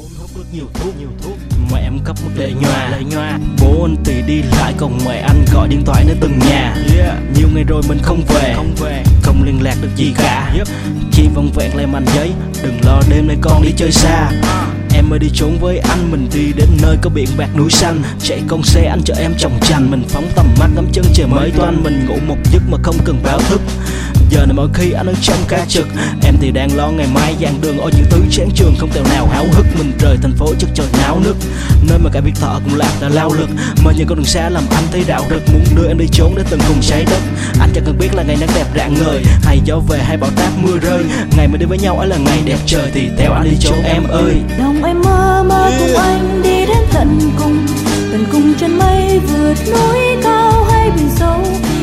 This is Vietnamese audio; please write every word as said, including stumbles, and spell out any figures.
hút rất nhiều thuốc nhiều thuốc mẹ em cấp mức lệ nhòa lệ nhòa bố anh thì đi lại còn mẹ anh gọi điện thoại đến từng nhà. Yeah. Nhiều ngày rồi mình không về không về không liên lạc được gì cả. Yep. Chỉ vòng vẹn lên mảnh giấy đừng lo đêm nay con đi chơi xa. Em ơi đi trốn với anh mình đi đến nơi có biển bạc núi xanh chạy con xe anh chở em chồng chành mình phóng tầm mắt ngắm chân trời mới toan mình ngủ một giấc mà không cần báo thức. Giờ này mỗi khi anh ở trong ca trực em thì đang lo ngày mai dàn đường ôi những thứ chán trường không tèo nào háo hức mình rời thành phố chất trời náo nức nơi mà cả việc thở cũng lạc đã lao lực mà những con đường xa làm anh thấy đạo rực muốn đưa em đi trốn đến từng vùng trái đất. Anh chẳng cần biết là ngày nắng đẹp rạng ngời hay gió về hay bão táp mưa rơi ngày mình đi với nhau ấy là ngày đẹp trời thì theo anh đi trốn em ơi. Lòng em mơ mơ cùng anh đi đến tận cùng tận cùng chân mây vượt núi cao hay biển sâu